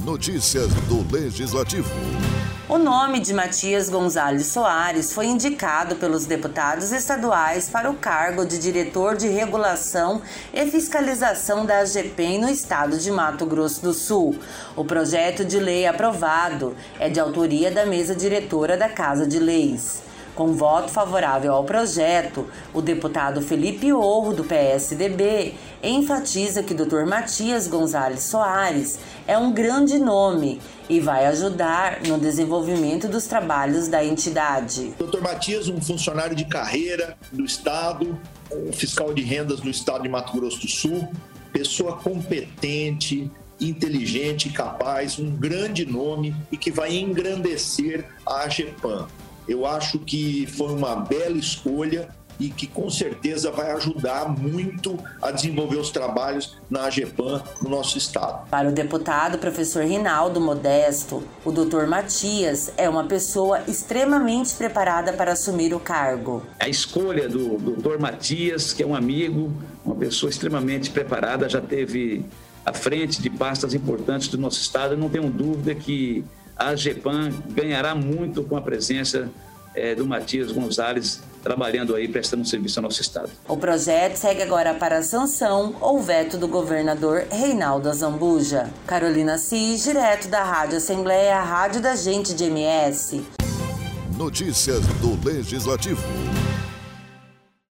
Notícias do Legislativo. O nome de Matias Gonzalez Soares foi indicado pelos deputados estaduais para o cargo de diretor de regulação e fiscalização da AGEPEM no estado de Mato Grosso do Sul. O projeto de lei aprovado é de autoria da mesa diretora da Casa de Leis. Com voto favorável ao projeto, o deputado Felipe Orro, do PSDB, enfatiza que Dr. Matias Gonzalez Soares é um grande nome e vai ajudar no desenvolvimento dos trabalhos da entidade. Dr. Matias, um funcionário de carreira do Estado, fiscal de rendas do Estado de Mato Grosso do Sul, pessoa competente, inteligente e capaz, um grande nome e que vai engrandecer a AGEPAN. Eu acho que foi uma bela escolha e que com certeza vai ajudar muito a desenvolver os trabalhos na AGEPAN no nosso estado. Para o deputado professor Rinaldo Modesto, o Dr. Matias é uma pessoa extremamente preparada para assumir o cargo. A escolha do Dr. Matias, que é um amigo, uma pessoa extremamente preparada, já teve à frente de pastas importantes do nosso estado. Eu não tenho dúvida que a AGEPAN ganhará muito com a presença do Matias Gonzalez trabalhando aí, prestando serviço ao nosso estado. O projeto segue agora para a sanção ou veto do governador Reinaldo Azambuja. Carolina Cis, direto da Rádio Assembleia, a rádio da gente de MS. Notícias do Legislativo.